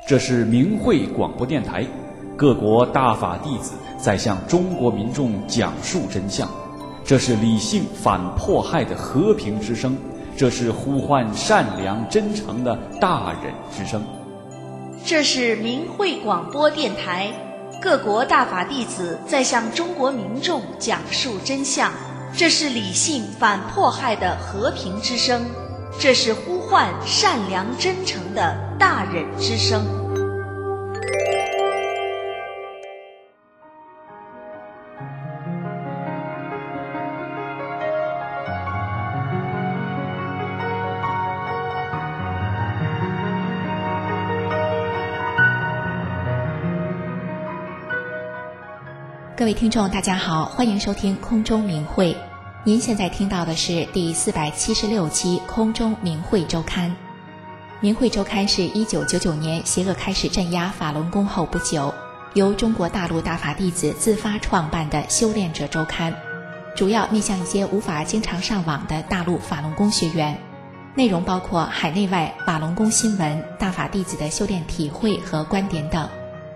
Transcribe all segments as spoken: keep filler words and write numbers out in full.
这是明慧广播电台，各国大法弟子在向中国民众讲述真相。这是理性反迫害的和平之声，这是呼唤善良真诚的大忍之声。 这是明慧广播电台，各国大法弟子在向中国民众讲述真相。这是理性反迫害的和平之声，这是呼唤善良真诚的大忍之声。 各位听众大家好，欢迎收听空中明慧。您现在听到的是第四百七十六期空中明慧周刊。明慧周刊是一九九九年邪恶开始镇压法轮功后不久，由中国大陆大法弟子自发创办的修炼者周刊，主要面向一些无法经常上网的大陆法轮功学员，内容包括海内外法轮功新闻、大法弟子的修炼体会和观点等。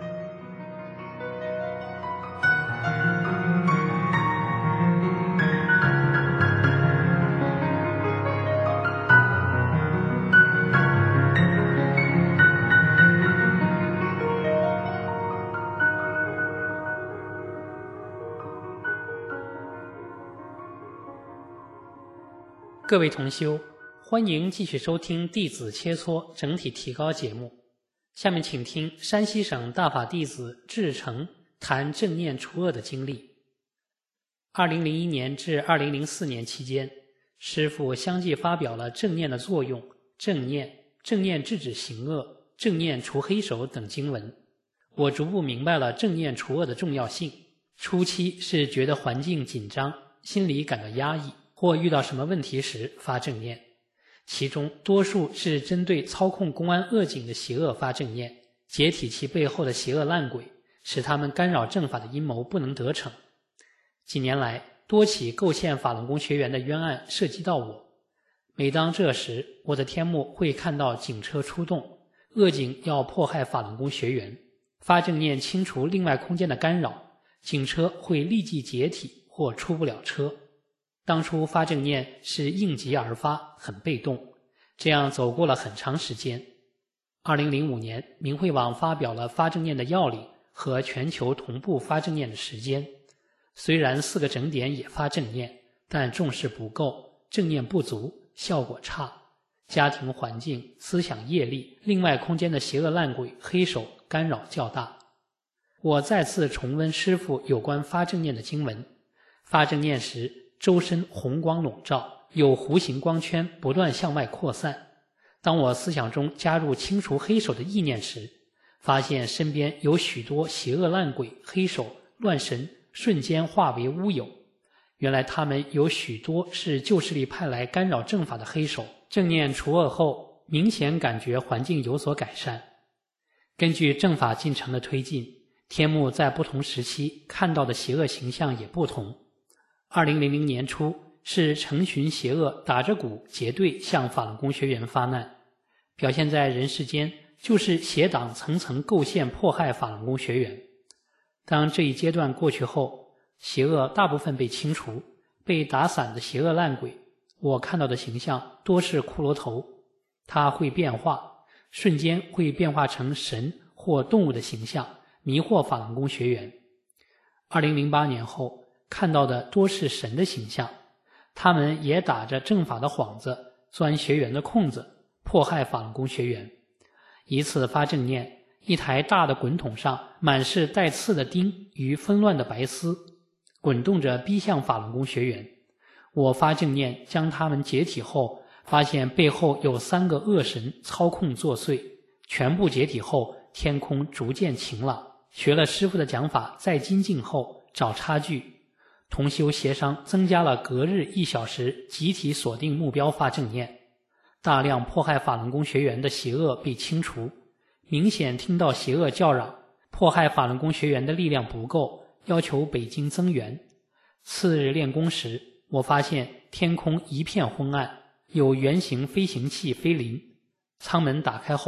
各位同修，欢迎继续收听弟子切磋整体提高节目。下面请听山西省大法弟子志成谈正念除恶的经历。二零零一年至二零零四年期间，师父相继发表了正念的作用、正念、正念制止行恶、正念除黑手等经文。我逐步明白了正念除恶的重要性。初期是觉得环境紧张，心里感到压抑，或遇到什么问题时发正念，其中多数是针对操控公安恶警的邪恶发正念，解体其背后的邪恶烂鬼，使他们干扰正法的阴谋不能得逞。几年来，多起构陷法轮功学员的冤案涉及到我。每当这时，我的天幕会看到警车出动，恶警要迫害法轮功学员，发正念清除另外空间的干扰，警车会立即解体或出不了车。当初发正念是应急而发，很被动，这样走过了很长时间。二零零五年，明慧网发表了发正念的要领和全球同步发正念的时间。虽然四个整点也发正念，但重视不够，正念不足，效果差。家庭环境、思想业力、另外空间的邪恶烂鬼、黑手干扰较大。我再次重温师父有关发正念的经文。发正念时，周身红光笼罩，有弧形光圈不断向外扩散。当我思想中加入清除黑手的意念时，发现身边有许多邪恶烂鬼、黑手、乱神瞬间化为乌有。原来他们有许多是旧势力派来干扰正法的黑手。正念除恶后，明显感觉环境有所改善。根据正法进程的推进，天幕在不同时期看到的邪恶形象也不同。二零零零年初，是成群邪恶打着鼓结队向法轮功学员发难，表现在人世间就是邪党层层构陷迫害法轮功学员。当这一阶段过去后，邪恶大部分被清除，被打散的邪恶烂鬼，我看到的形象多是骷髅头，它会变化，瞬间会变化成神或动物的形象，迷惑法轮功学员。二零零八年后，看到的多是神的形象，他们也打着正法的幌子，钻学员的空子，迫害法轮功学员。一次发正念，一台大的滚筒上满是带刺的钉与纷乱的白丝，滚动着逼向法轮功学员。我发正念将他们解体后，发现背后有三个恶神操控作祟，全部解体后，天空逐渐晴朗。学了师父的讲法再精进后，找差距，同修协商增加了隔日一小时集体锁定目标发正念，大量迫害法轮功学员的邪恶被清除。明显听到邪恶叫嚷，迫害法轮功学员的力量不够，要求北京增援。次日练功时，我发现天空一片昏暗，有圆形飞行器飞临，舱门打开后，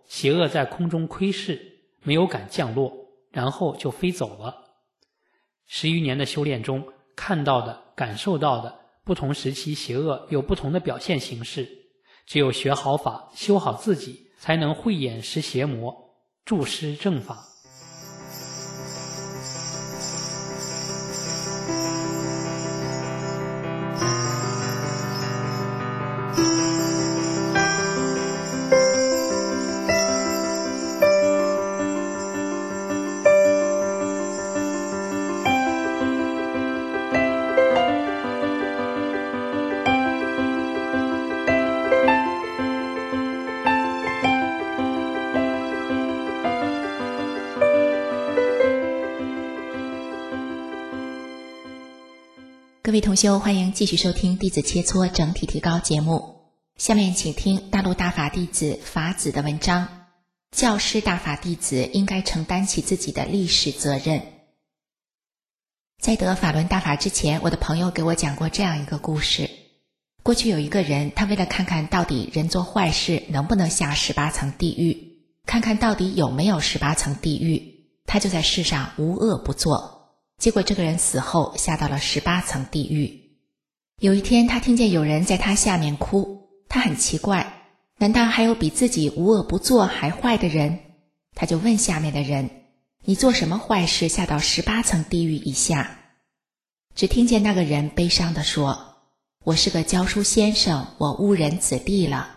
邪恶在空中窥视，没有敢降落，然后就飞走了。十余年的修炼中，看到的、感受到的，不同时期邪恶有不同的表现形式。只有学好法，修好自己，才能慧眼识邪魔，注施正法。 各位同修，欢迎继续收听弟子切磋整体提高节目。下面请听大陆大法弟子法子的文章，教师大法弟子应该承担起自己的历史责任。在得法轮大法之前，我的朋友给我讲过这样一个故事。过去有一个人，他为了看看到底人做坏事能不能下十八层地狱，看看到底有没有十八层地狱，他就在世上无恶不作。结果这个人死后下到了十八层地狱。有一天他听见有人在他下面哭，他很奇怪，难道还有比自己无恶不作还坏的人？他就问下面的人，你做什么坏事下到十八层地狱以下？只听见那个人悲伤地说，我是个教书先生，我误人子弟了。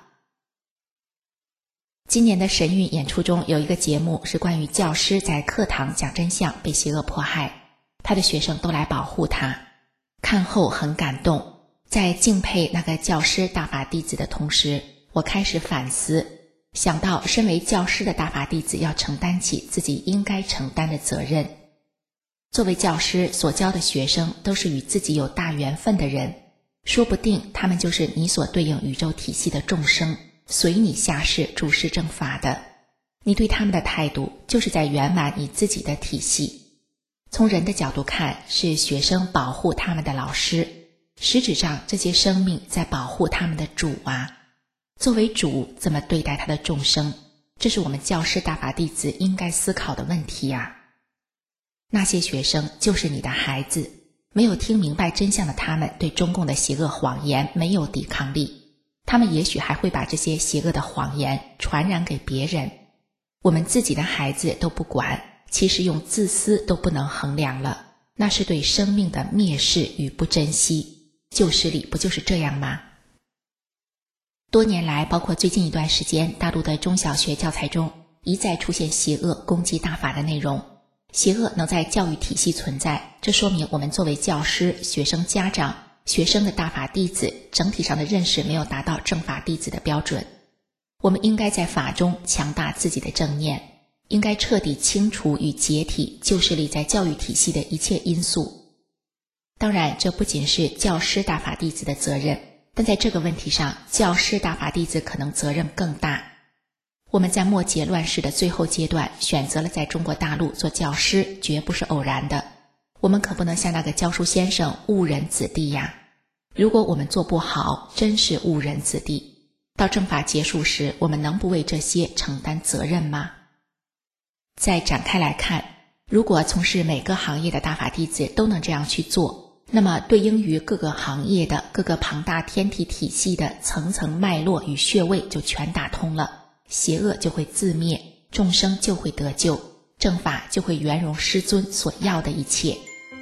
今年的神韵演出中有一个节目是关于教师在课堂讲真相被邪恶迫害，他的学生都来保护他。看后很感动，在敬佩那个教师大法弟子的同时，我开始反思，想到身为教师的大法弟子要承担起自己应该承担的责任。作为教师所教的学生都是与自己有大缘分的人，说不定他们就是你所对应宇宙体系的众生，随你下世注施正法的。你对他们的态度就是在圆满你自己的体系。从人的角度看，是学生保护他们的老师，实质上这些生命在保护他们的主啊。作为主，怎么对待他的众生，这是我们教师大法弟子应该思考的问题啊。那些学生就是你的孩子，没有听明白真相的他们对中共的邪恶谎言没有抵抗力，他们也许还会把这些邪恶的谎言传染给别人。我们自己的孩子都不管，其实用自私都不能衡量了，那是对生命的蔑视与不珍惜。旧时里不就是这样吗？多年来，包括最近一段时间，大陆的中小学教材中一再出现邪恶攻击大法的内容。邪恶能在教育体系存在，这说明我们作为教师、学生家长、学生的大法弟子，整体上的认识没有达到正法弟子的标准。我们应该在法中强大自己的正念，应该彻底清除与解体旧势力在教育体系的一切因素。当然，这不仅是教师大法弟子的责任，但在这个问题上，教师大法弟子可能责任更大。我们在末节乱世的最后阶段选择了在中国大陆做教师，绝不是偶然的。我们可不能像那个教书先生误人子弟呀！如果我们做不好，真是误人子弟。到正法结束时，我们能不为这些承担责任吗？再展开来看，如果从事每个行业的大法弟子都能这样去做，那么对应于各个行业的各个庞大天体体系的层层脉络与穴位就全打通了，邪恶就会自灭，众生就会得救，正法就会圆融师尊所要的一切。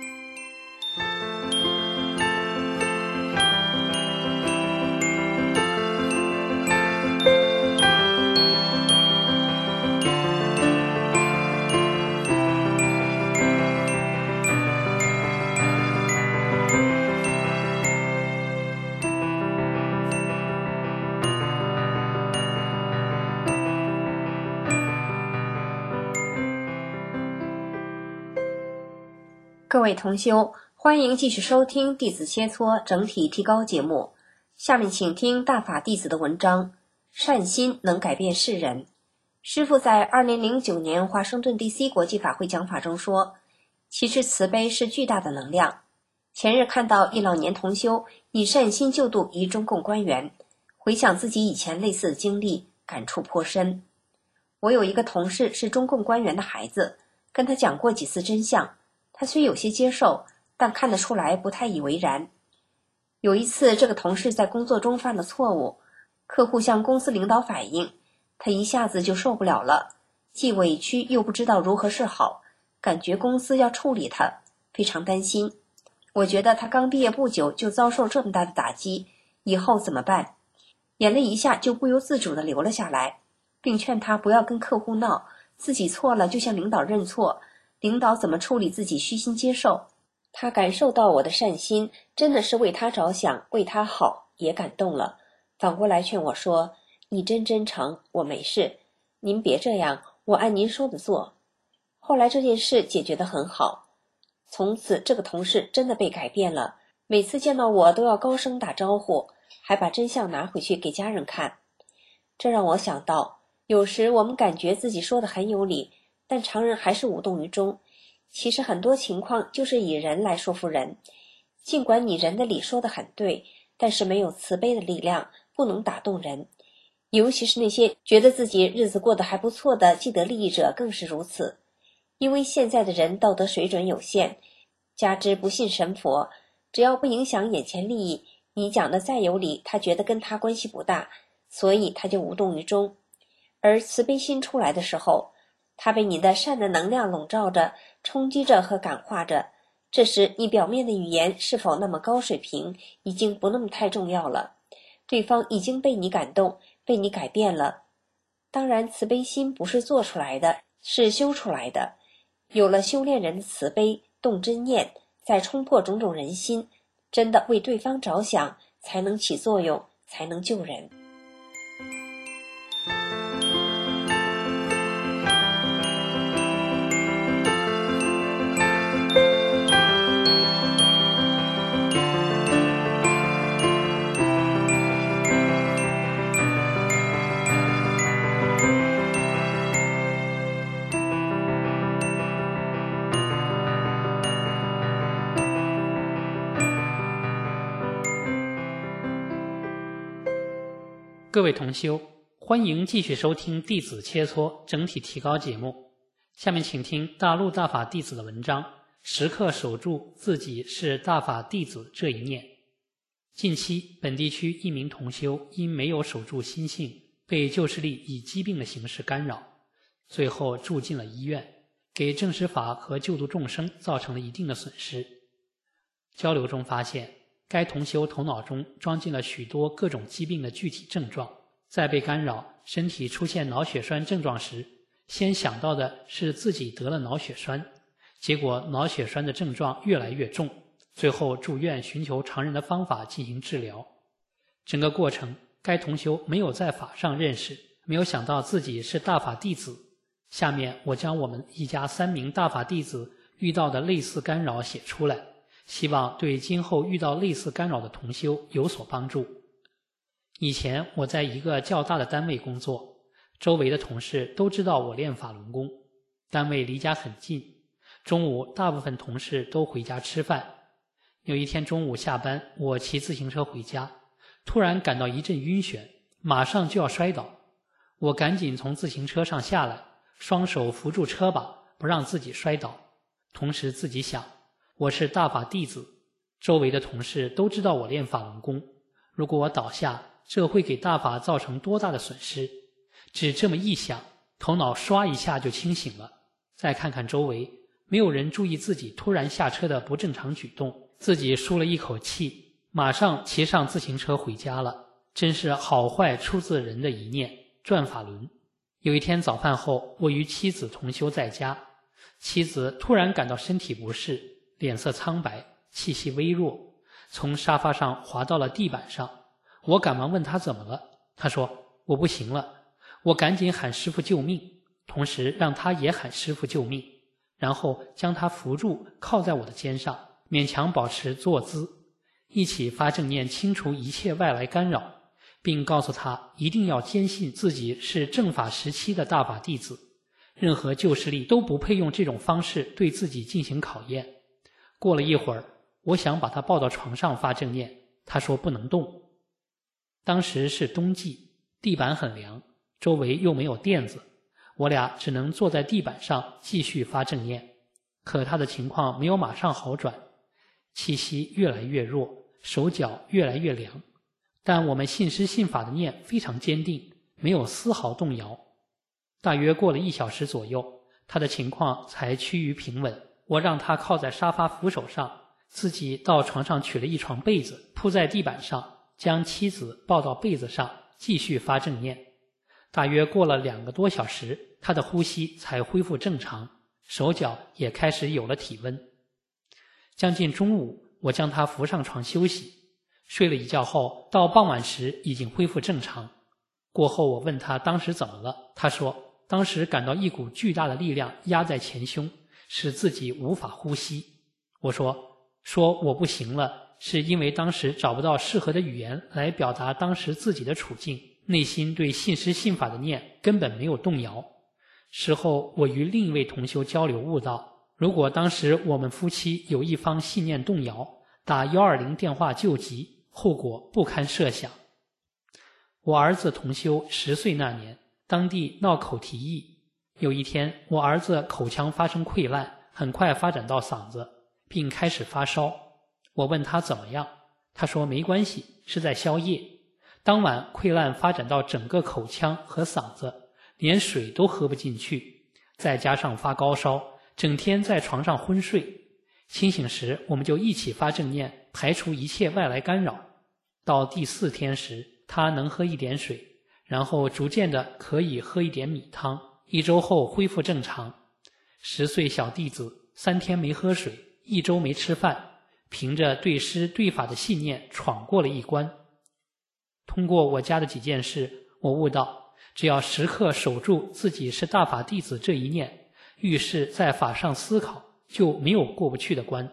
各位同修，欢迎继续收听弟子切磋整体提高节目。下面请听大法弟子的文章，善心能改变世人。师父在二零零九年华盛顿 D C 国际法会讲法中说，其实慈悲是巨大的能量。前日看到一老年同修以善心救度一中共官员，回想自己以前类似的经历，感触颇深。 我有一个同事是中共官员的孩子，跟他讲过几次真相，他虽有些接受，但看得出来不太以为然。有一次，这个同事在工作中犯了错误，客户向公司领导反映，他一下子就受不了了，既委屈又不知道如何是好，感觉公司要处理他，非常担心。我觉得他刚毕业不久就遭受这么大的打击，以后怎么办？眼泪一下就不由自主地流了下来，并劝他不要跟客户闹，自己错了就向领导认错，领导怎么处理自己虚心接受。他感受到我的善心，真的是为他着想，为他好，也感动了，反过来劝我说，你真真诚，我没事，您别这样，我按您说的做。后来这件事解决得很好，从此这个同事真的被改变了，每次见到我都要高声打招呼，还把真相拿回去给家人看。这让我想到，有时我们感觉自己说的很有理，但常人还是无动于衷。其实很多情况就是以人来说服人，尽管你人的理说得很对，但是没有慈悲的力量，不能打动人。尤其是那些觉得自己日子过得还不错的既得利益者更是如此。因为现在的人道德水准有限，加之不信神佛，只要不影响眼前利益，你讲的再有理，他觉得跟他关系不大，所以他就无动于衷。而慈悲心出来的时候，他被你的善的能量笼罩着，冲击着和感化着，这时你表面的语言是否那么高水平，已经不那么太重要了。对方已经被你感动，被你改变了。当然，慈悲心不是做出来的，是修出来的。有了修炼人的慈悲，动真念，再冲破种种人心，真的为对方着想，才能起作用，才能救人。 各位同修，欢迎继续收听弟子切磋整体提高节目。下面请听大陆大法弟子的文章，时刻守住自己是大法弟子这一念。近期本地区一名同修因没有守住心性，被旧势力以疾病的形式干扰，最后住进了医院，给正实法和救度众生造成了一定的损失。交流中发现，该同修头脑中装进了许多各种疾病的具体症状，在被干扰、身体出现脑血栓症状时，先想到的是自己得了脑血栓，结果脑血栓的症状越来越重，最后住院寻求常人的方法进行治疗。整个过程，该同修没有在法上认识，没有想到自己是大法弟子。下面我将我们一家三名大法弟子遇到的类似干扰写出来，希望对今后遇到类似干扰的同修有所帮助。以前我在一个较大的单位工作，周围的同事都知道我练法轮功，单位离家很近，中午大部分同事都回家吃饭。有一天中午下班，我骑自行车回家，突然感到一阵晕眩，马上就要摔倒。我赶紧从自行车上下来，双手扶住车把，不让自己摔倒，同时自己想，我是大法弟子，周围的同事都知道我练法轮功，如果我倒下，这会给大法造成多大的损失？只这么一想，头脑唰一下就清醒了。再看看周围，没有人注意自己突然下车的不正常举动，自己舒了一口气，马上骑上自行车回家了。真是好坏出自人的一念，转法轮。有一天早饭后，我与妻子同修在家，妻子突然感到身体不适，脸色苍白，气息微弱，从沙发上滑到了地板上。我赶忙问她怎么了，她说我不行了。我赶紧喊师父救命，同时让她也喊师父救命，然后将她扶住，靠在我的肩上，勉强保持坐姿，一起发正念，清除一切外来干扰，并告诉她一定要坚信自己是正法时期的大法弟子，任何旧势力都不配用这种方式对自己进行考验。过了一会儿，我想把她抱到床上发正念，她说不能动。当时是冬季，地板很凉，周围又没有垫子， 我俩只能坐在地板上继续发正念。可他的情况没有马上好转，气息越来越弱，手脚越来越凉，但我们信师信法的念非常坚定，没有丝毫动摇。大约过了一小时左右，他的情况才趋于平稳。我让他靠在沙发扶手上，自己到床上取了一床被子铺在地板上，将妻子抱到被子上，继续发正念。大约过了两个多小时，他的呼吸才恢复正常，手脚也开始有了体温。将近中午，我将他扶上床休息，睡了一觉后，到傍晚时已经恢复正常。过后我问他当时怎么了，他说当时感到一股巨大的力量压在前胸，使自己无法呼吸。我说说我不行了，是因为当时找不到适合的语言来表达当时自己的处境，内心对信师信法的念根本没有动摇。事后我与另一位同修交流悟道，如果当时我们夫妻有一方信念动摇，打一二零电话救急，后果不堪设想。我儿子同修十岁那年，当地闹口蹄疫，有一天我儿子口腔发生溃烂，很快发展到嗓子，并开始发烧。我问他怎么样，他说没关系，是在消业。当晚溃烂发展到整个口腔和嗓子，连水都喝不进去，再加上发高烧，整天在床上昏睡。清醒时我们就一起发正念，排除一切外来干扰。到第四天时，他能喝一点水，然后逐渐的可以喝一点米汤，一周后恢复正常。十岁小弟子三天没喝水，一周没吃饭，凭着对师对法的信念闯过了一关。通过我家的几件事，我悟到只要时刻守住自己是大法弟子这一念，遇事在法上思考，就没有过不去的关。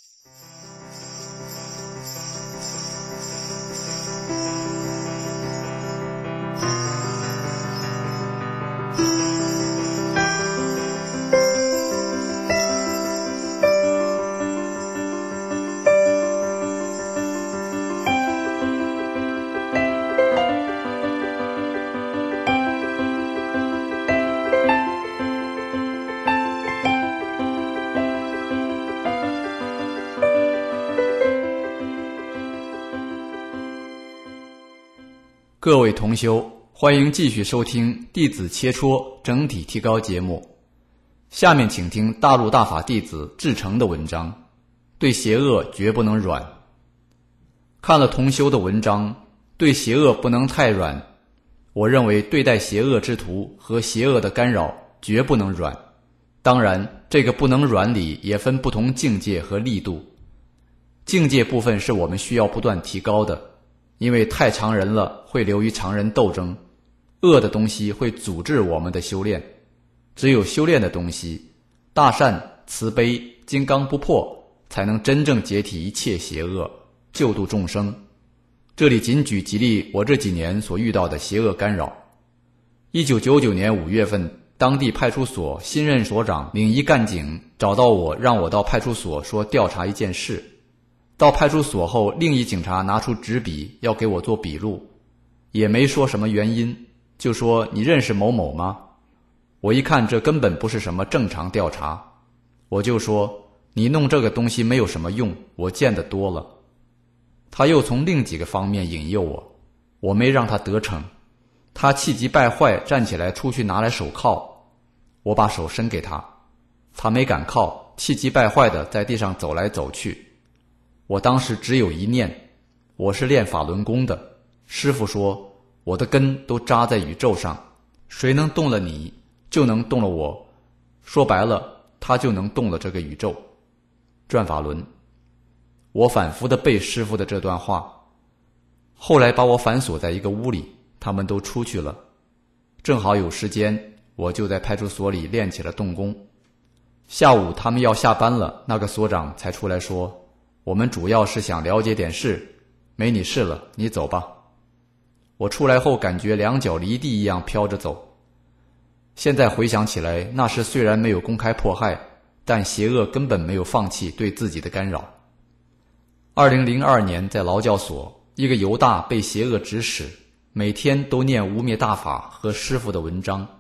各位同修，欢迎继续收听《弟子切磋整体提高》节目。下面请听大陆大法弟子志诚的文章，对邪恶绝不能软。看了同修的文章，对邪恶不能太软。我认为对待邪恶之徒和邪恶的干扰绝不能软。当然，这个不能软里也分不同境界和力度。境界部分是我们需要不断提高的，因为太常人了会流于常人斗争，恶的东西会阻滞我们的修炼。只有修炼的东西，大善、慈悲、金刚不破，才能真正解体一切邪恶，救度众生。这里仅举几例我这几年所遇到的邪恶干扰。一九九九年五月份，当地派出所新任所长领一干警找到我，让我到派出所说调查一件事。到派出所后，另一警察拿出纸笔要给我做笔录，也没说什么原因，就说你认识某某吗？我一看这根本不是什么正常调查，我就说你弄这个东西没有什么用，我见得多了。他又从另几个方面引诱我，我没让他得逞。他气急败坏站起来出去拿来手铐，我把手伸给他，他没敢铐，气急败坏地在地上走来走去。我当时只有一念，我是练法轮功的，师父说我的根都扎在宇宙上，谁能动了你，就能动了我，说白了，他就能动了这个宇宙。转法轮。我反复地背师父的这段话，后来把我反锁在一个屋里，他们都出去了，正好有时间，我就在派出所里练起了动功。下午他们要下班了，那个所长才出来说，我们主要是想了解点事，没你事了，你走吧。我出来后感觉两脚离地一样飘着走。现在回想起来，那时虽然没有公开迫害，但邪恶根本没有放弃对自己的干扰。二零零二年在劳教所，一个犹大被邪恶指使，每天都念污蔑大法和师父的文章。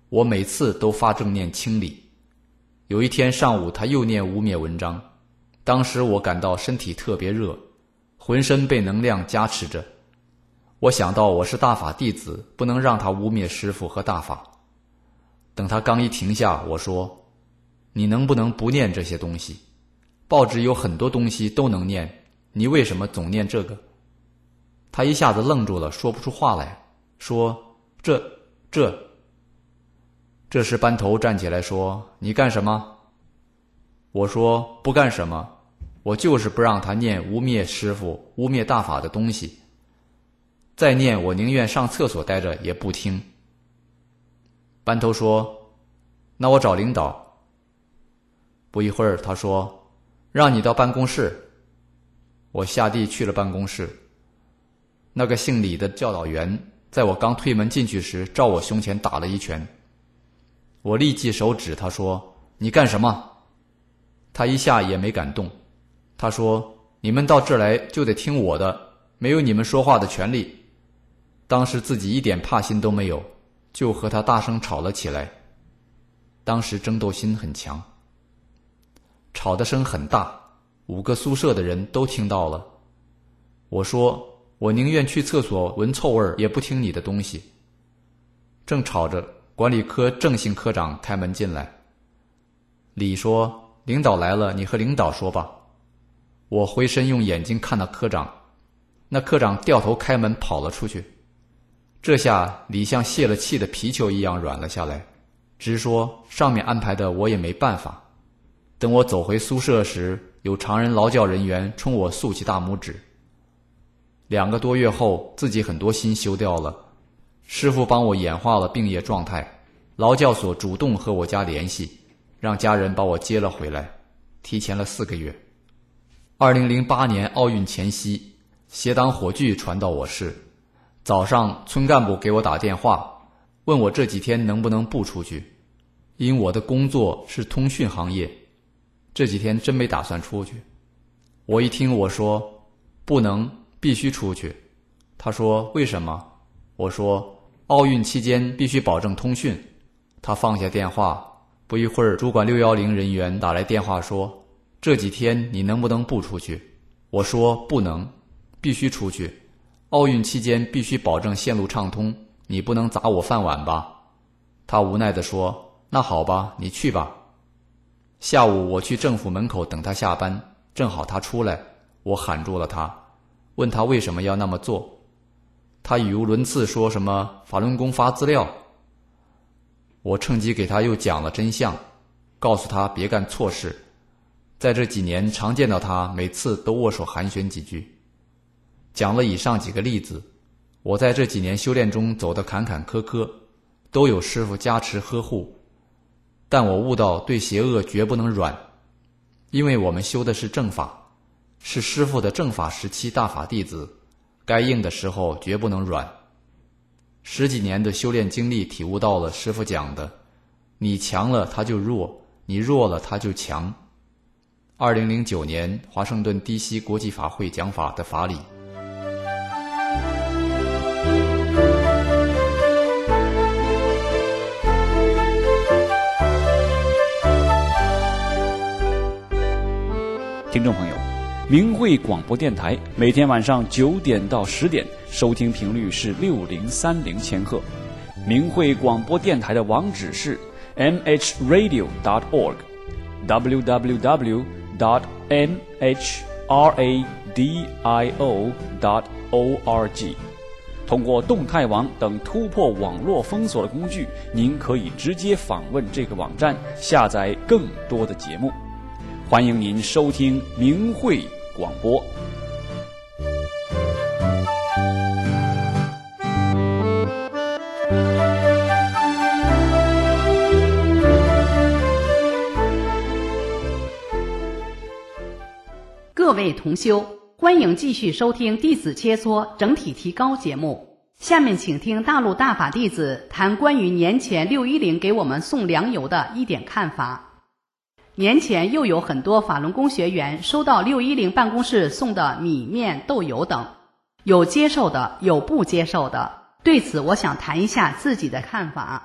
我每次都发正念清理。有一天上午他又念无灭文章，当时我感到身体特别热，浑身被能量加持着。我想到我是大法弟子，不能让他污蔑师父和大法。等他刚一停下，我说，你能不能不念这些东西？报纸有很多东西都能念，你为什么总念这个？他一下子愣住了，说不出话来，说这这。这时班头站起来说，你干什么？我说不干什么，我就是不让他念污蔑师父、污蔑大法的东西。再念我宁愿上厕所待着也不听。班头说，那我找领导。不一会儿他说，让你到办公室。我下地去了办公室。那个姓李的教导员在我刚推门进去时照我胸前打了一拳。我立即手指他说，你干什么？他一下也没敢动。他说，你们到这儿来就得听我的，没有你们说话的权利。当时自己一点怕心都没有，就和他大声吵了起来。当时争斗心很强，吵的声很大，五个宿舍的人都听到了。我说，我宁愿去厕所闻臭味也不听你的东西。正吵着，管理科郑姓科长开门进来。李说，领导来了，你和领导说吧。我回身用眼睛看到科长，那科长掉头开门跑了出去。这下李像泄了气的皮球一样软了下来，直说上面安排的我也没办法。等我走回宿舍时，有常人劳教人员冲我竖起大拇指。两个多月后，自己很多心修掉了，师父帮我演化了病业状态，劳教所主动和我家联系，让家人把我接了回来，提前了四个月。二零零八年奥运前夕，协党火炬传到我市。早上村干部给我打电话，问我这几天能不能不出去，因我的工作是通讯行业，这几天真没打算出去。我一听我说不能，必须出去。他说为什么？我说奥运期间必须保证通讯。他放下电话，不一会儿主管六一零人员打来电话说，这几天你能不能不出去？我说不能，必须出去。奥运期间必须保证线路畅通，你不能砸我饭碗吧？他无奈地说，那好吧，你去吧。下午我去政府门口等他下班，正好他出来，我喊住了他，问他为什么要那么做。他语无伦次说什么法轮功发资料。我趁机给他又讲了真相，告诉他别干错事。在这几年常见到他，每次都握手寒暄几句。讲了以上几个例子，我在这几年修炼中走得坎坎坷坷，都有师父加持呵护，但我悟到对邪恶绝不能软，因为我们修的是正法，是师父的正法时期大法弟子，该硬的时候绝不能软。十几年的修炼经历体悟到了师父讲的，你强了他就弱，你弱了他就强。二零零九年华盛顿 D C 国际法会讲法的法理。 听众朋友，明慧广播电台每天晚上九点到十点，收听频率是六零三零千赫。明慧广播电台的网址是 m h radio dot org w w w dot m h radio dot org。通过动态网等突破网络封锁的工具，您可以直接访问这个网站，下载更多的节目。欢迎您收听明慧广播。 各位同修，欢迎继续收听弟子切磋整体提高节目。下面请听大陆大法弟子谈关于年前六一零给我们送粮油的一点看法。年前又有很多法轮功学员收到六一零办公室送的米面豆油等，有接受的，有不接受的。对此我想谈一下自己的看法。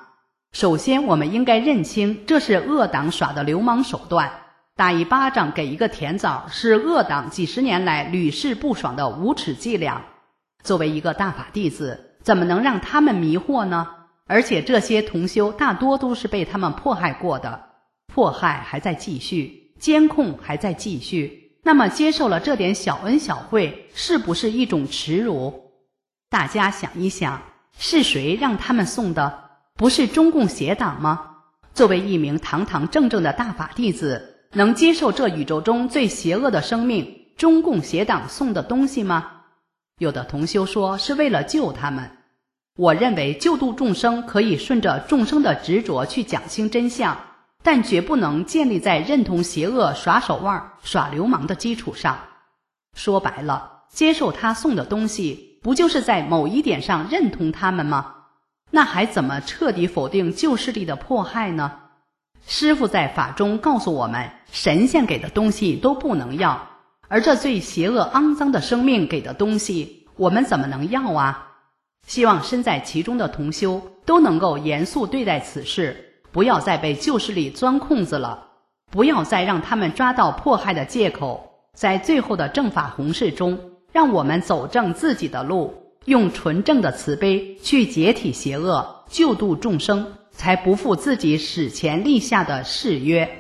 首先我们应该认清这是恶党耍的流氓手段，打一巴掌给一个甜枣是恶党几十年来屡试不爽的无耻伎俩。作为一个大法弟子，怎么能让他们迷惑呢？而且这些同修大多都是被他们迫害过的，迫害还在继续，监控还在继续，那么接受了这点小恩小惠，是不是一种耻辱？大家想一想，是谁让他们送的？不是中共邪党吗？作为一名堂堂正正的大法弟子，能接受这宇宙中最邪恶的生命中共邪党送的东西吗？有的同修说是为了救他们，我认为救度众生可以顺着众生的执着去讲清真相，但绝不能建立在认同邪恶、耍手腕、耍流氓的基础上。说白了，接受他送的东西，不就是在某一点上认同他们吗？那还怎么彻底否定旧势力的迫害呢？师父在法中告诉我们，神仙给的东西都不能要，而这最邪恶肮脏的生命给的东西，我们怎么能要啊？希望身在其中的同修都能够严肃对待此事，不要再被旧势力钻空子了，不要再让他们抓到迫害的借口。在最后的正法弘誓中，让我们走正自己的路，用纯正的慈悲去解体邪恶，救度众生，才不负自己史前立下的誓约。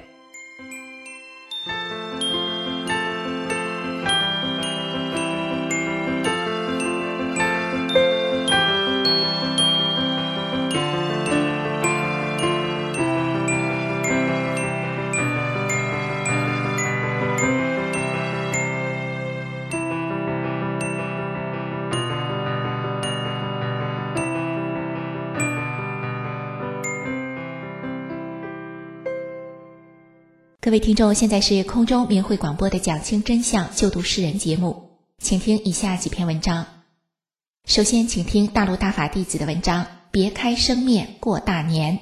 各位听众，现在是空中明慧广播的讲清真相救度世人节目，请听以下几篇文章。首先请听大陆大法弟子的文章，别开生面过大年。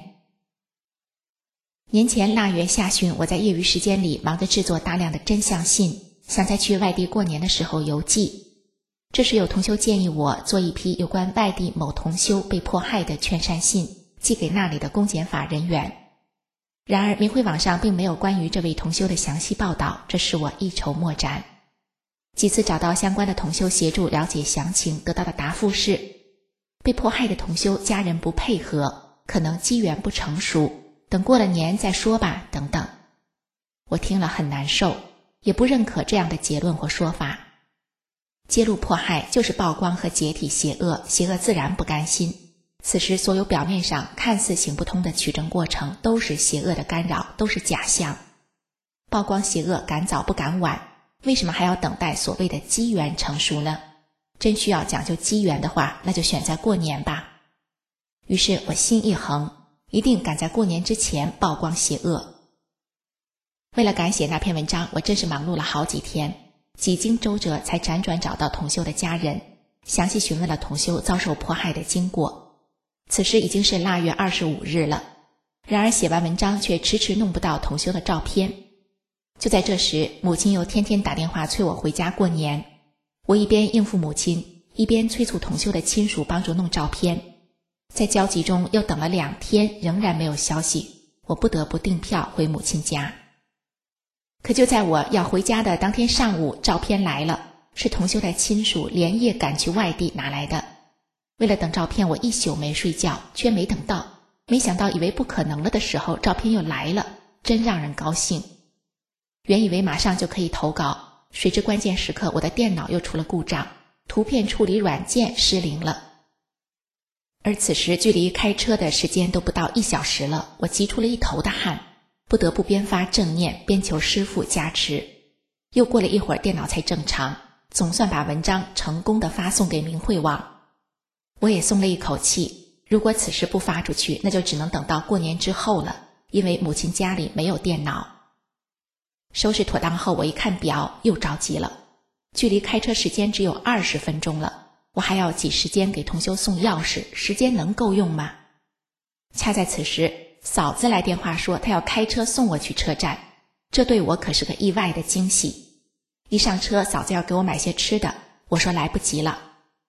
年前腊月下旬，我在业余时间里忙着制作大量的真相信，想在去外地过年的时候邮寄。这时有同修建议我做一批有关外地某同修被迫害的劝善信，寄给那里的公检法人员。然而明慧网上并没有关于这位同修的详细报道，这使我一筹莫展。几次找到相关的同修协助了解详情，得到的答复是被迫害的同修家人不配合，可能机缘不成熟，等过了年再说吧等等。我听了很难受，也不认可这样的结论或说法。揭露迫害就是曝光和解体邪恶，邪恶自然不甘心。此时所有表面上看似行不通的取证过程都是邪恶的干扰，都是假象。曝光邪恶赶早不赶晚，为什么还要等待所谓的机缘成熟呢？真需要讲究机缘的话，那就选在过年吧。于是我心一横，一定赶在过年之前曝光邪恶。为了赶写那篇文章，我真是忙碌了好几天，几经周折才辗转找到同修的家人，详细询问了同修遭受迫害的经过。此时已经是腊月二十五日了，然而写完文章却迟迟弄不到同修的照片。就在这时，母亲又天天打电话催我回家过年。我一边应付母亲，一边催促同修的亲属帮助弄照片。在焦急中又等了两天，仍然没有消息，我不得不订票回母亲家。可就在我要回家的当天上午，照片来了，是同修的亲属连夜赶去外地拿来的。为了等照片，我一宿没睡觉，却没等到。没想到以为不可能了的时候，照片又来了，真让人高兴。原以为马上就可以投稿，谁知关键时刻我的电脑又出了故障，图片处理软件失灵了。而此时距离开车的时间都不到一小时了，我急出了一头的汗，不得不边发正念边求师父加持。又过了一会儿，电脑才正常，总算把文章成功地发送给明慧网。我也松了一口气，如果此时不发出去，那就只能等到过年之后了，因为母亲家里没有电脑。收拾妥当后，我一看表，又着急了。距离开车时间只有二十分钟了，我还要挤时间给同修送钥匙，时间能够用吗？恰在此时，嫂子来电话说她要开车送我去车站，这对我可是个意外的惊喜。一上车，嫂子要给我买些吃的，我说来不及了。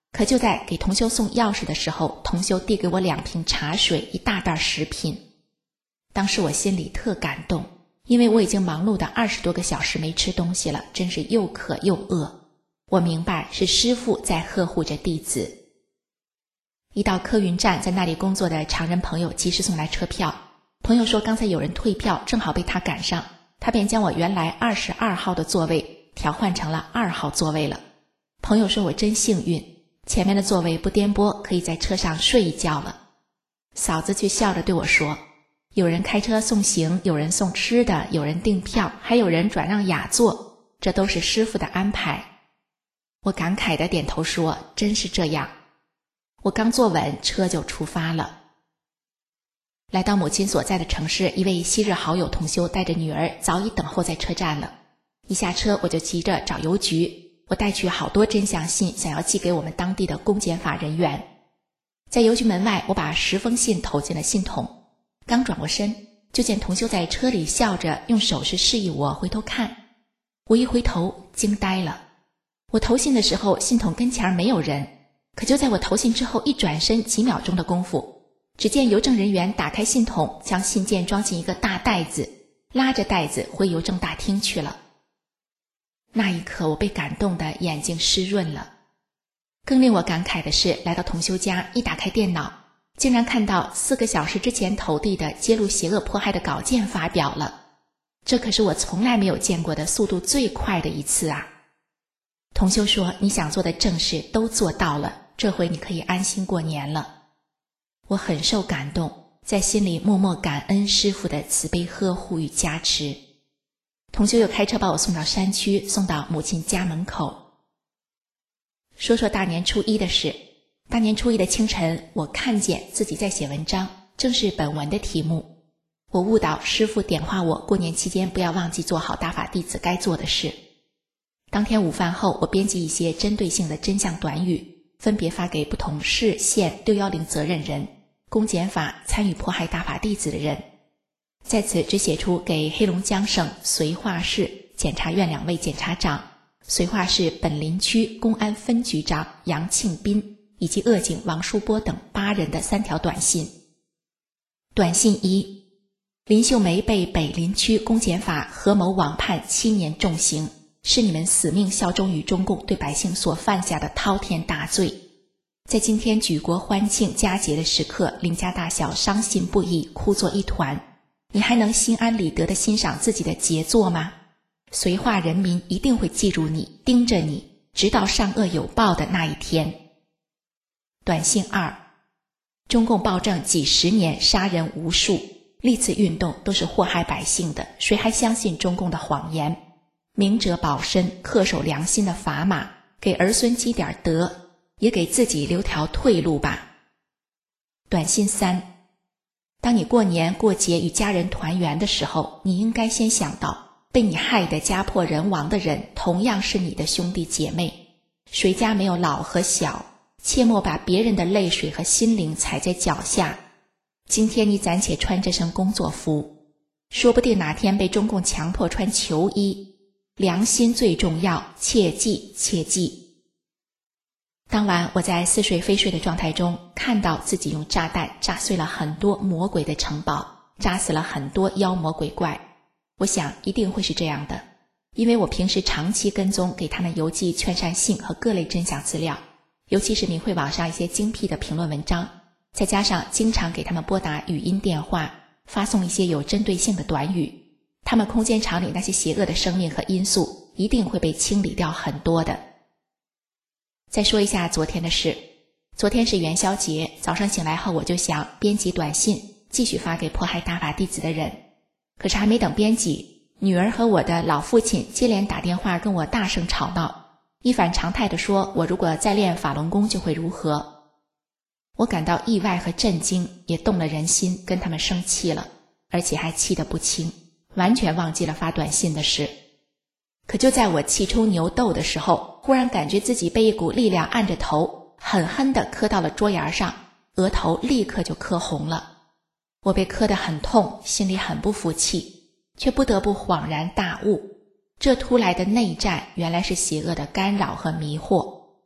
可就在给同修送钥匙的时候，同修递给我两瓶茶水，一大袋食品。当时我心里特感动，因为我已经忙碌的二十多个小时没吃东西了，真是又渴又饿。我明白是师父在呵护着弟子。一到客运站，在那里工作的常人朋友及时送来车票。朋友说刚才有人退票，正好被他赶上，他便将我原来二十二号的座位调换成了二号座位了。朋友说我真幸运，前面的座位不颠簸，可以在车上睡一觉了。嫂子却笑着对我说，有人开车送行，有人送吃的，有人订票，还有人转让雅座，这都是师父的安排。我感慨地点头说，真是这样。我刚坐稳，车就出发了。来到母亲所在的城市，一位昔日好友同修带着女儿早已等候在车站了。一下车我就急着找邮局，我带去好多真相信，想要寄给我们当地的公检法人员。在邮局门外，我把十封信投进了信筒，刚转过身，就见同修在车里笑着用手势示意我回头看。我一回头惊呆了，我投信的时候信筒跟前没有人，可就在我投信之后一转身几秒钟的功夫，只见邮政人员打开信筒，将信件装进一个大袋子，拉着袋子回邮政大厅去了。那一刻我被感动得眼睛湿润了。更令我感慨的是，来到同修家，一打开电脑，竟然看到四个小时之前投递的揭露邪恶迫害的稿件发表了，这可是我从来没有见过的速度最快的一次啊！同修说，你想做的正事都做到了，这回你可以安心过年了。我很受感动，在心里默默感恩师父的慈悲呵护与加持。同修又开车把我送到山区，送到母亲家门口。说说大年初一的事。大年初一的清晨，我看见自己在写文章，正是本文的题目。我悟到师父点化我过年期间不要忘记做好大法弟子该做的事。当天午饭后，我编辑一些针对性的真相短语，分别发给不同市县六一零责任人、公检法参与迫害大法弟子的人。在此只写出给黑龙江省绥化市检察院两位检察长、绥化市本林区公安分局长杨庆斌以及恶警王树波等八人的三条短信。短信一：林秀梅被北林区公检法合谋网判七年重刑，是你们死命效忠于中共对百姓所犯下的滔天大罪。在今天举国欢庆佳节的时刻，林家大小伤心不已，哭作一团，你还能心安理得地欣赏自己的杰作吗？绥化人民一定会记住你，盯着你，直到善恶有报的那一天。短信二：中共暴政几十年，杀人无数，历次运动都是祸害百姓的，谁还相信中共的谎言？明哲保身，恪守良心的砝码，给儿孙积点德，也给自己留条退路吧。短信三：当你过年过节与家人团圆的时候，你应该先想到被你害得家破人亡的人同样是你的兄弟姐妹，谁家没有老和小？切莫把别人的泪水和心灵踩在脚下。今天你暂且穿这身工作服，说不定哪天被中共强迫穿球衣。良心最重要，切记切记。当晚我在似睡非睡的状态中，看到自己用炸弹炸碎了很多魔鬼的城堡，炸死了很多妖魔鬼怪。我想一定会是这样的，因为我平时长期跟踪给他们邮寄劝善信和各类真相资料，尤其是明慧网上一些精辟的评论文章，再加上经常给他们拨打语音电话，发送一些有针对性的短语，他们空间场里那些邪恶的生命和因素一定会被清理掉很多的。再说一下昨天的事。昨天是元宵节，早上醒来后我就想编辑短信继续发给迫害大法弟子的人，可是还没等编辑，女儿和我的老父亲接连打电话跟我大声吵闹，一反常态地说我如果再练法轮功就会如何。我感到意外和震惊，也动了人心，跟他们生气了，而且还气得不轻，完全忘记了发短信的事。可就在我气冲牛斗的时候，忽然感觉自己被一股力量按着头，狠狠地磕到了桌沿上，额头立刻就磕红了。我被磕得很痛，心里很不服气，却不得不恍然大悟，这突来的内战原来是邪恶的干扰和迷惑，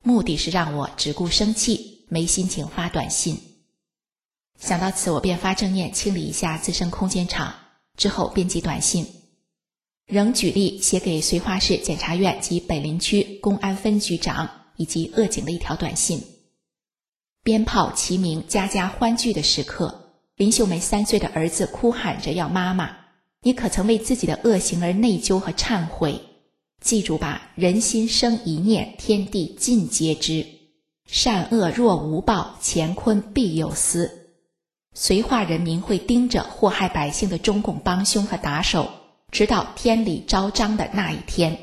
目的是让我只顾生气，没心情发短信。想到此，我便发正念清理一下自身空间场，之后编辑短信，仍举例写给绥化市检察院及北林区公安分局长以及鄂警的一条短信。鞭炮齐鸣，家家欢聚的时刻，林秀梅三岁的儿子哭喊着要妈妈，你可曾为自己的恶行而内疚和忏悔？记住吧，人心生一念，天地尽皆知。善恶若无报，乾坤必有私。绥化人民会盯着祸害百姓的中共帮凶和打手，直到天理昭彰的那一天。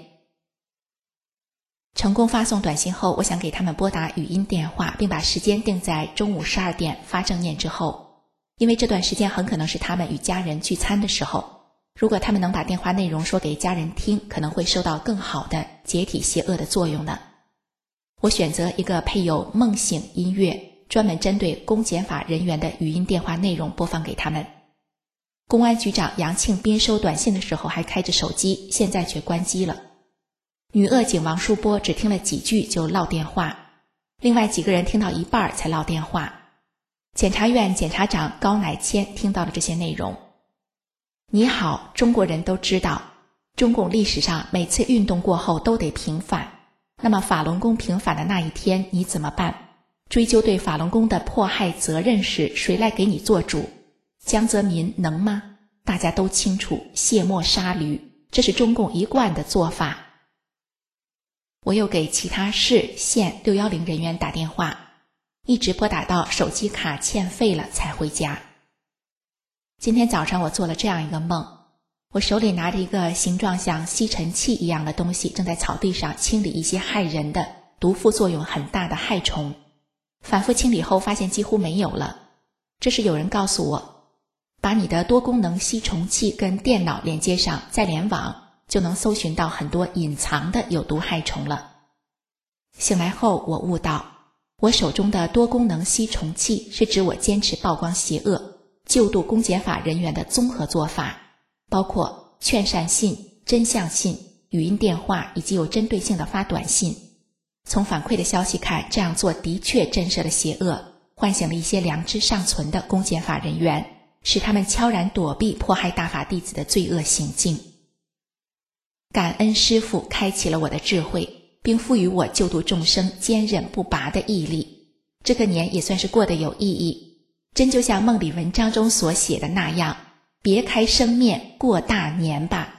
成功发送短信后，我想给他们拨打语音电话，并把时间定在中午十二点发正念之后，因为这段时间很可能是他们与家人聚餐的时候。如果他们能把电话内容说给家人听，可能会收到更好的解体邪恶的作用呢。我选择一个配有梦醒音乐，专门针对公检法人员的语音电话内容播放给他们。公安局长杨庆斌收短信的时候还开着手机，现在却关机了。女鄂警王淑波只听了几句就落电话，另外几个人听到一半才落电话。检察院检察长高乃谦听到了这些内容。你好，中国人都知道，中共历史上每次运动过后都得平反，那么法轮功平反的那一天你怎么办？追究对法轮功的迫害责任时，谁来给你做主？江泽民能吗？大家都清楚，卸磨杀驴，这是中共一贯的做法。我又给其他市县六一零人员打电话，一直拨打到手机卡欠费了才回家。今天早上我做了这样一个梦，我手里拿着一个形状像吸尘器一样的东西，正在草地上清理一些害人的、毒副作用很大的害虫。反复清理后发现几乎没有了。这时有人告诉我，把你的多功能吸虫器跟电脑连接上，再联网，就能搜寻到很多隐藏的有毒害虫了。醒来后我悟到，我手中的多功能吸虫器是指我坚持曝光邪恶、救度公检法人员的综合做法，包括劝善信、真相信、语音电话以及有针对性的发短信。从反馈的消息看，这样做的确震慑了邪恶，唤醒了一些良知尚存的公检法人员，使他们悄然躲避迫害大法弟子的罪恶行径。感恩师父开启了我的智慧，并赋予我救度众生坚韧不拔的毅力。这个年也算是过得有意义，真就像梦里文章中所写的那样，别开生面过大年吧。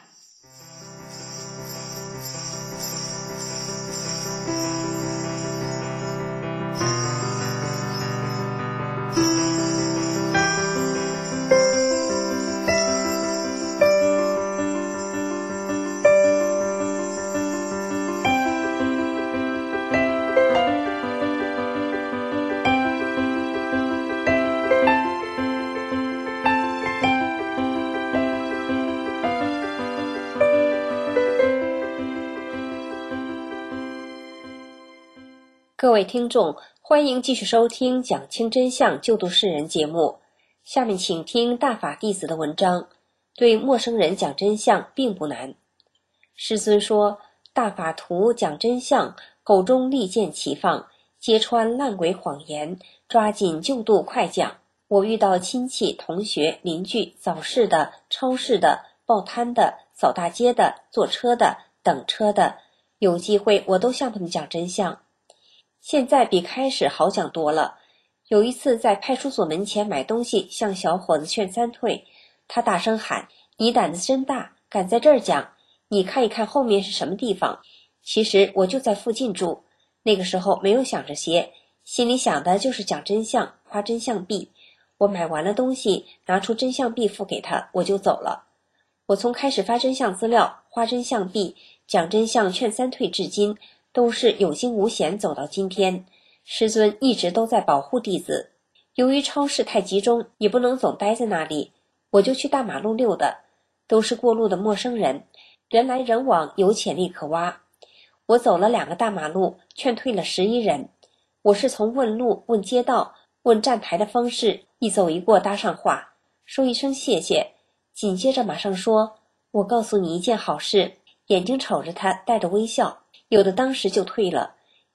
各位听众，欢迎继续收听讲清真相救度世人节目。下面请听大法弟子的文章，对陌生人讲真相并不难。师尊说，大法图讲真相，口中利剑齐放，揭穿烂鬼谎言，抓紧救度快讲。我遇到亲戚、同学、邻居、早市的、超市的、报摊的、扫大街的、坐车的、等车的，有机会我都向他们讲真相。现在比开始好讲多了。有一次在派出所门前买东西，向小伙子劝三退，他大声喊，你胆子真大，敢在这儿讲，你看一看后面是什么地方。其实我就在附近住，那个时候没有想这些，心里想的就是讲真相，发真相币。我买完了东西，拿出真相币付给他，我就走了。我从开始发真相资料、花真相币、讲真相劝三退至今，都是有惊无险走到今天。师尊一直都在保护弟子。由于超市太集中，也不能总待在那里，我就去大马路溜达，都是过路的陌生人，人来人往，有潜力可挖。我走了两个大马路，劝退了十一人。我是从问路、问街道、问站台的方式，一走一过搭上话，说一声谢谢，紧接着马上说，我告诉你一件好事，眼睛瞅着他带着微笑。有的当时就退了，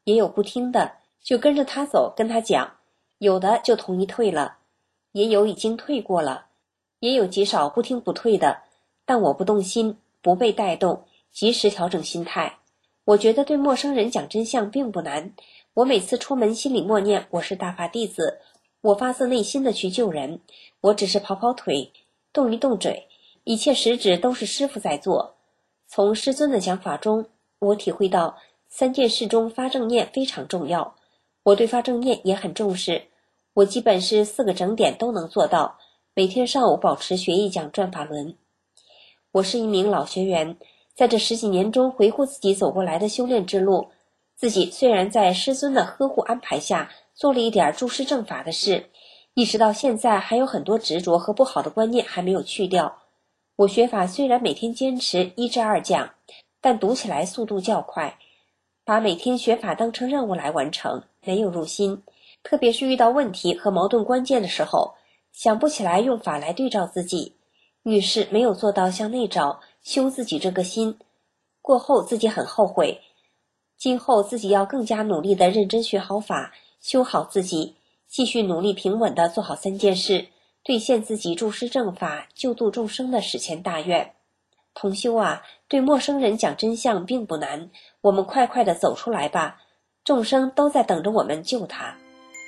也有不听的，就跟着他走，跟他讲，有的就同意退了，也有已经退过了，也有极少不听不退的，但我不动心，不被带动，及时调整心态。我觉得对陌生人讲真相并不难，我每次出门心里默念我是大法弟子，我发自内心的去救人，我只是跑跑腿，动一动嘴，一切实质都是师父在做。从师尊的讲法中，我体会到三件事中发正念非常重要，我对发正念也很重视，我基本是四个整点都能做到，每天上午保持学艺讲转法轮。我是一名老学员，在这十几年中回顾自己走过来的修炼之路，自己虽然在师尊的呵护安排下做了一点诸师正法的事，一直到现在还有很多执着和不好的观念还没有去掉。我学法虽然每天坚持一至二讲，但读起来速度较快，把每天学法当成任务来完成，没有入心。特别是遇到问题和矛盾关键的时候，想不起来用法来对照自己，遇事没有做到向内找修自己这个心，过后自己很后悔。今后自己要更加努力地认真学好法，修好自己，继续努力平稳地做好三件事，兑现自己助师正法救度众生的史前大愿。同修啊，对陌生人讲真相并不难，我们快快地走出来吧，众生都在等着我们救他。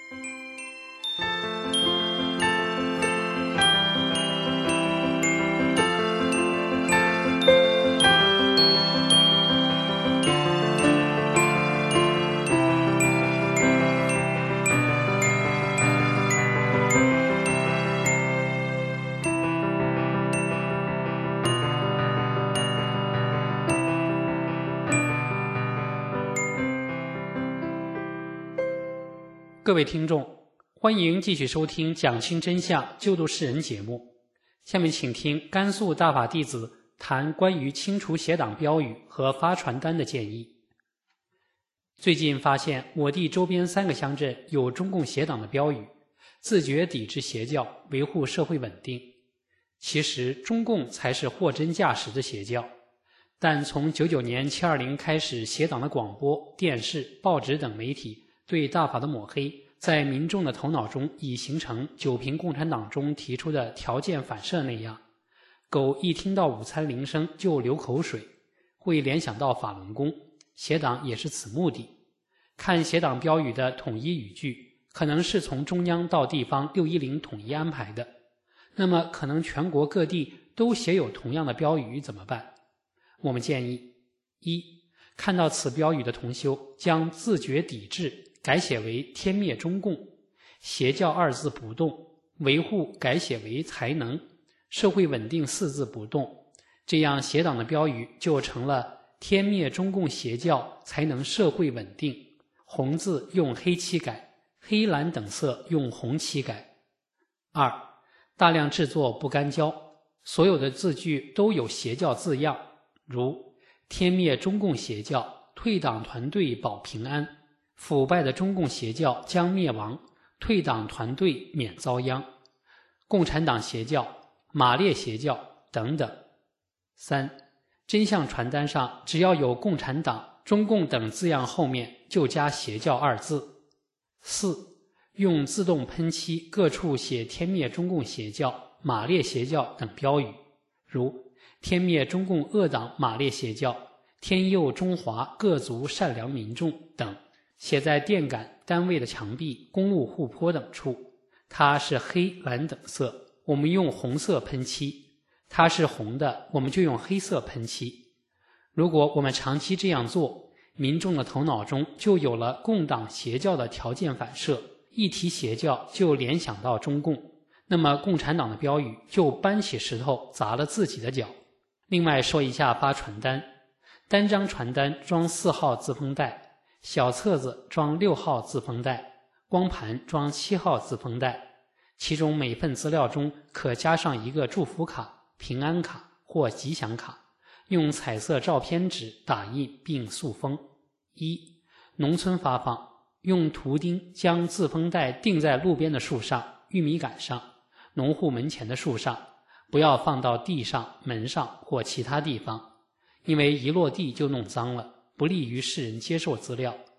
各位听众，欢迎继续收听讲清真相救度世人节目。下面请听甘肃大法弟子谈关于清除邪党标语和发传单的建议。最近发现我地周边三个乡镇有中共邪党的标语，自觉抵制邪教，维护社会稳定。其实中共才是货真价实的邪教，但从九九年七二零开始，邪党的广播、电视、报纸等媒体对大法的抹黑，在民众的头脑中已形成九评共产党中提出的条件反射那样，狗一听到午餐铃声就流口水，会联想到法轮功，邪党也是此目的。看邪党标语的统一语句，可能是从中央到地方六一零统一安排的，那么可能全国各地都写有同样的标语怎么办？我们建议：一、看到此标语的同修将自觉抵制改写为天灭中共，邪教二字不动，维护改写为才能，社会稳定四字不动，这样邪党的标语就成了天灭中共邪教才能社会稳定，红字用黑漆改，黑蓝等色用红漆改。二、大量制作不干胶，所有的字句都有邪教字样，如天灭中共邪教，退党团队保平安，腐败的中共邪教将灭亡，退党团队免遭殃，共产党邪教、马列邪教等等。三、真相传单上只要有共产党、中共等字样，后面就加邪教二字。四、用自动喷漆各处写天灭中共邪教、马列邪教等标语，如天灭中共恶党马列邪教，天佑中华各族善良民众等，写在电杆、单位的墙壁、公路护坡等处。它是黑蓝等色，我们用红色喷漆；它是红的，我们就用黑色喷漆。如果我们长期这样做，民众的头脑中就有了共党邪教的条件反射，一提邪教就联想到中共，那么共产党的标语就搬起石头砸了自己的脚。另外说一下发传单，单张传单装四号自封袋，小册子装六号自封袋，光盘装七号自封袋，其中每份资料中可加上一个祝福卡、平安卡或吉祥卡，用彩色照片纸打印并塑封。一、农村发放，用图钉将自封袋钉在路边的树上、玉米杆上、农户门前的树上，不要放到地上、门上或其他地方，因为一落地就弄脏了，不利于世人接受资料。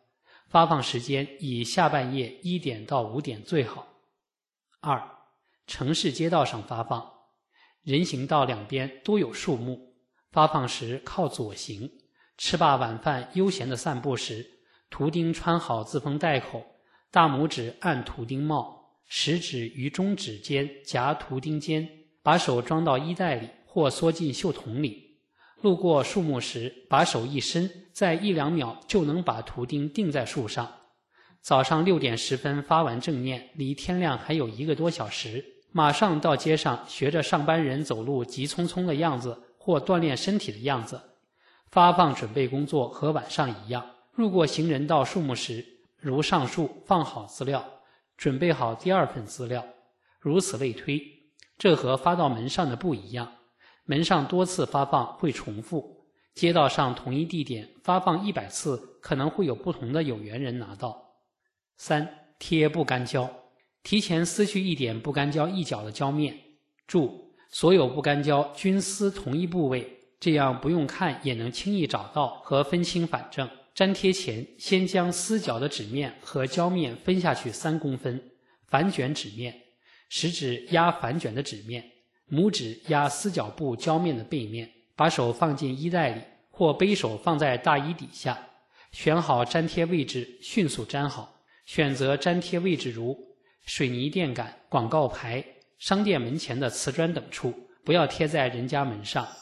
发放时间以下半夜一点到五点最好。二、城市街道上发放，人行道两边都有树木，发放时靠左行，吃罢晚饭悠闲地散步时，图钉穿好自封袋口，大拇指按图钉帽，食指于中指间夹图钉尖，把手装到衣袋里或缩进袖筒里。路过树木时，把手一伸，在一两秒就能把图钉钉在树上。早上六点十分发完正念，离天亮还有一个多小时，马上到街上学着上班人走路急匆匆的样子或锻炼身体的样子。发放准备工作和晚上一样，路过行人道树木时，如上述放好资料，准备好第二份资料，如此类推。这和发到门上的不一样，门上多次发放会重复，街道上同一地点发放一百次，可能会有不同的有缘人拿到。三、贴不干胶，提前撕去一点不干胶一角的胶面，注：所有不干胶均撕同一部位，这样不用看也能轻易找到和分清反正。粘贴前，先将撕角的纸面和胶面分下去三公分，反卷纸面，食指压反卷的纸面，拇指压撕角布胶面的背面，把手放进衣袋里或背手放在大衣底下，选好粘贴位置，迅速粘好。选择粘贴位置如水泥电杆、广告牌、商店门前的瓷砖等处，不要贴在人家门上。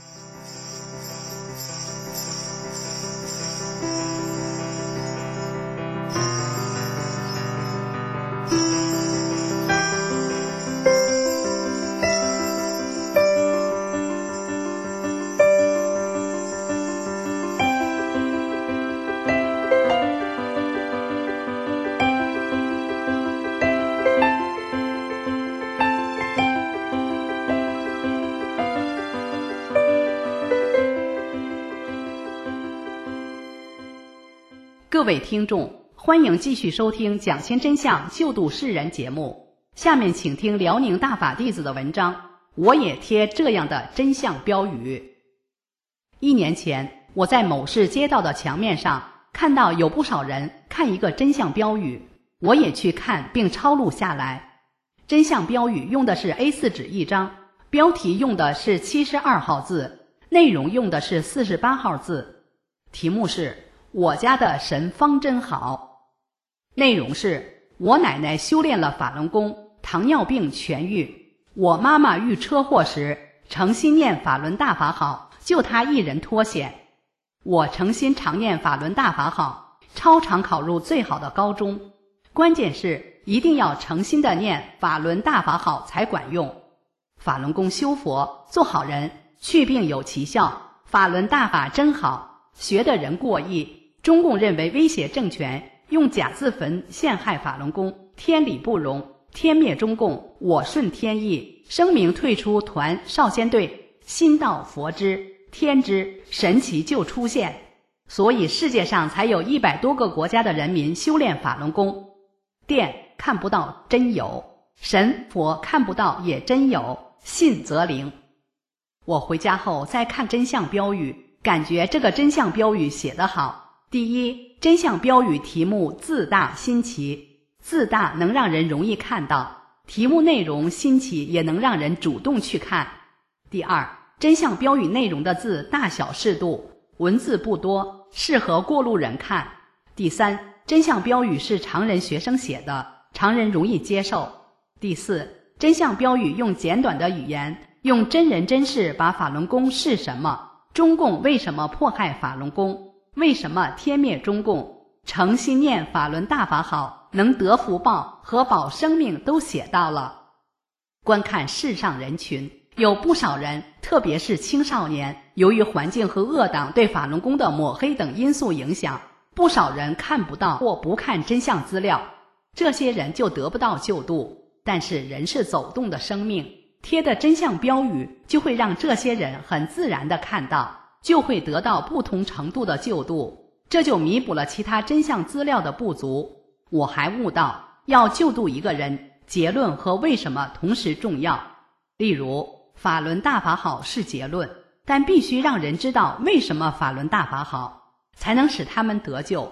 各位听众，欢迎继续收听讲先真相救度世人节目。下面请听辽宁大法弟子的文章，我也贴这样的真相标语。一年前，我在某市街道的墙面上看到有不少人看一个真相标语，我也去看并抄录下来。真相标语用的是 A 四 纸一张，标题用的是七十二号字，内容用的是四十八号字，题目是我家的神方真好。内容是我奶奶修炼了法轮功，糖尿病痊愈，我妈妈遇车祸时诚心念法轮大法好，救她一人脱险。我诚心常念法轮大法好，超常考入最好的高中。关键是一定要诚心的念法轮大法好才管用。法轮功修佛做好人，去病有奇效，法轮大法真好，学的人过亿。中共认为威胁政权，用假字坟陷害法轮功，天理不容，天灭中共，我顺天意，声明退出团少先队，心到佛知天知，神奇就出现。所以世界上才有一百多个国家的人民修炼法轮功。电看不到真有，神佛看不到也真有，信则灵。我回家后再看真相标语，感觉这个真相标语写得好。第一，真相标语题目字大新奇，字大能让人容易看到，题目内容新奇也能让人主动去看。第二，真相标语内容的字大小适度，文字不多，适合过路人看。第三，真相标语是常人学生写的，常人容易接受。第四，真相标语用简短的语言，用真人真事把法轮功是什么，中共为什么迫害法轮功，为什么天灭中共，诚心念法轮大法好，能得福报和保生命都写到了。观看世上人群，有不少人，特别是青少年，由于环境和恶党对法轮功的抹黑等因素影响，不少人看不到或不看真相资料，这些人就得不到救度。但是人是走动的生命，贴的真相标语就会让这些人很自然地看到，就会得到不同程度的救度，这就弥补了其他真相资料的不足。我还悟到，要救度一个人，结论和为什么同时重要。例如，法轮大法好是结论，但必须让人知道为什么法轮大法好，才能使他们得救。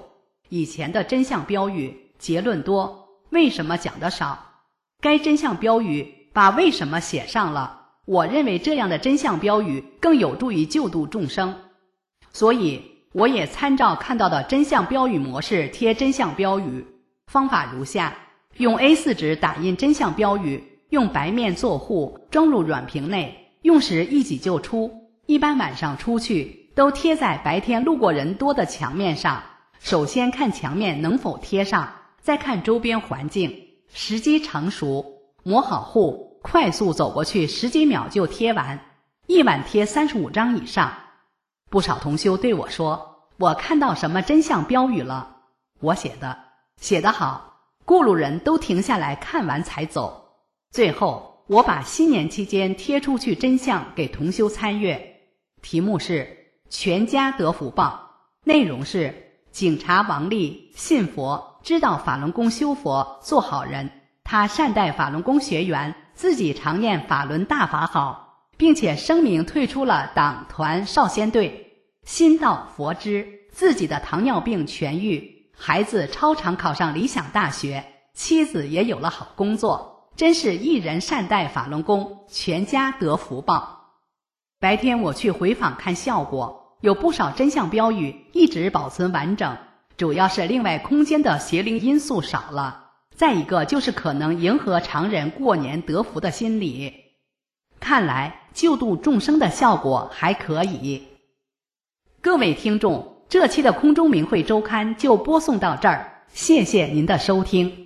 以前的真相标语结论多，为什么讲得少？该真相标语把为什么写上了，我认为这样的真相标语更有助于救度众生，所以我也参照看到的真相标语模式贴真相标语。方法如下：用 A 四 纸打印真相标语，用白面做糊，装入软瓶内，用时一挤就出。一般晚上出去都贴在白天路过人多的墙面上，首先看墙面能否贴上，再看周边环境，时机成熟，磨好糊，快速走过去，十几秒就贴完，一晚贴三十五张以上。不少同修对我说，我看到什么真相标语了，我写的写得好，过路人都停下来看完才走。最后我把新年期间贴出去真相给同修参阅，题目是全家得福报，内容是警察王丽信佛，知道法轮功修佛做好人，他善待法轮功学员，自己常念法轮大法好，并且声明退出了党团少先队。心到佛知，自己的糖尿病痊愈，孩子超常考上理想大学，妻子也有了好工作，真是一人善待法轮功，全家得福报。白天我去回访看效果，有不少真相标语一直保存完整，主要是另外空间的邪灵因素少了，再一个就是可能迎合常人过年得福的心理。看来救度众生的效果还可以。各位听众，这期的空中明慧周刊就播送到这儿，谢谢您的收听。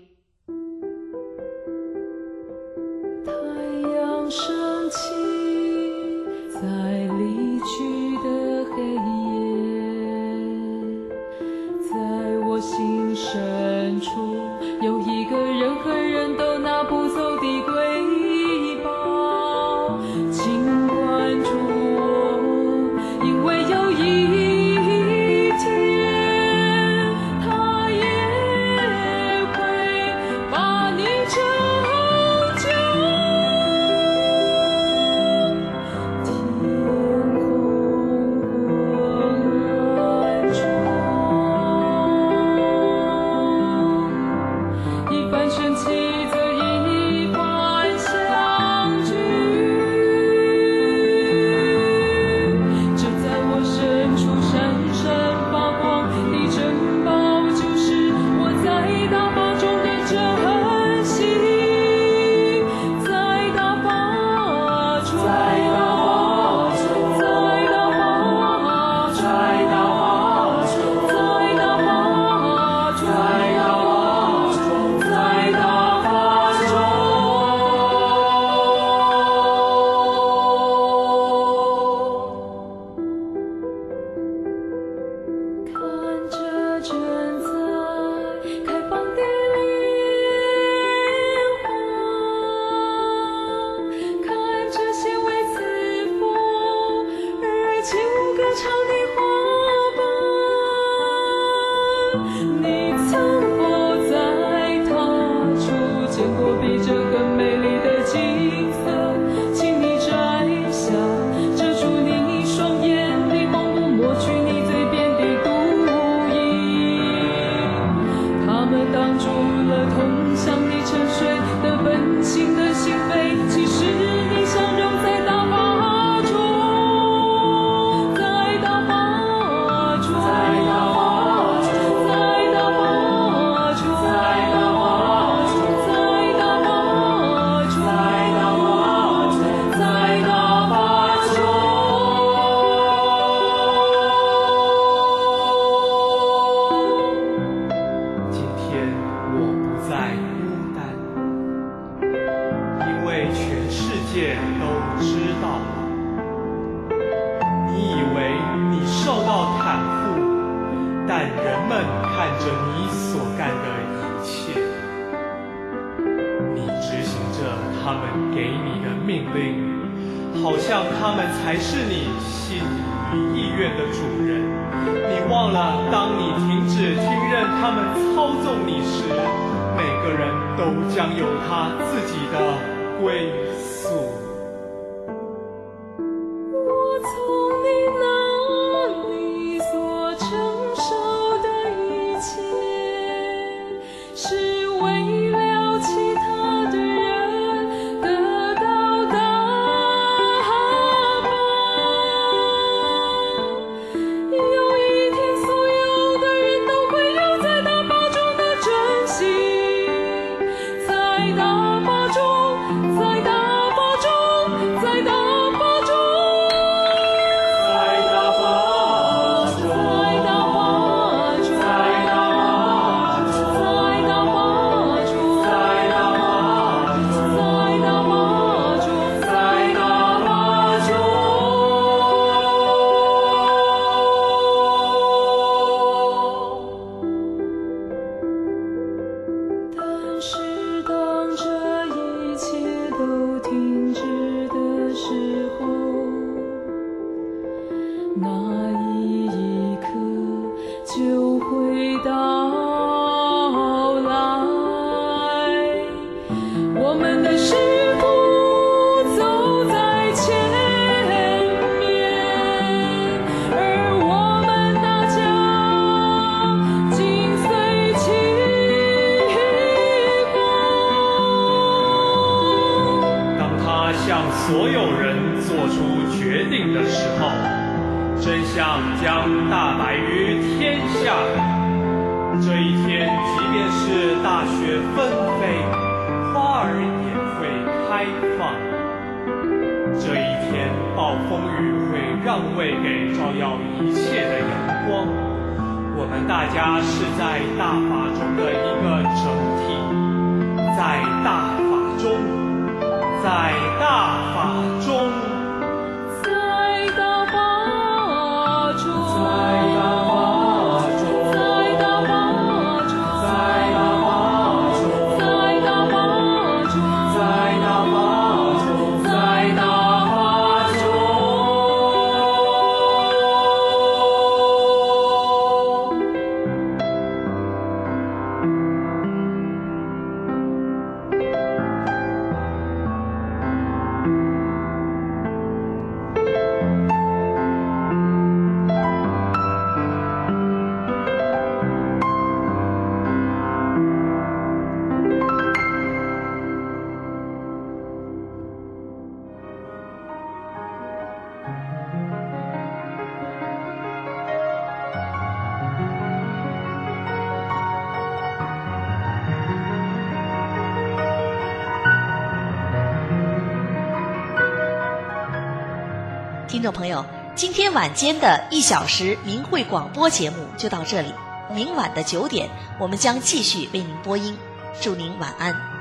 太阳升起，在离去的黑夜，在我心深处有一个人和人都拿不走的瑰宝，请关注我，因为有一天他也会把你拯救。天空昏暗中，一番生气则一番相聚，这在我深处闪闪发光的珍宝，就是我在大法中的珍惜，在大法中，在大法中，在大法中，在大法中，在大法中，在大法中，在大法中。看着正在开放的莲花，看着纤维刺佛而起舞歌唱的花瓣，你曾否在他处见过比这更美丽的景色？请你摘下遮住你双眼的蒙雾，抹去你嘴边的毒瘾，他们挡住了通向你沉睡的本性的心扉。其实你相融在大法中，在大法中，在大法中，在大法中，在大法中，在大法中，在大法中，在大法中。 今天我不再孤单，因为全世界都知道了。你以为你受到袒护，但人们看着你所干的一切，你执行着他们给你的命令，好像他们才是你心与意愿的主人。你忘了，当你停止听任他们操纵你时，每个人都将有他自己的归宿。 我从你那里所承受的一切， 他向所有人做出决定的时候，真相将大白于天下。这一天，即便是大雪纷飞，花儿也会开放。这一天，暴风雨会让位给照耀一切的阳光。我们大家是在大法中的一个整体，在大法中，在大法中， 在大法中，在大法中，在大法中，在大法中，在大法中，在大法中，在大法中。 听众朋友，今天晚间的一小时明慧广播节目就到这里，明晚的九点，我们将继续为您播音，祝您晚安。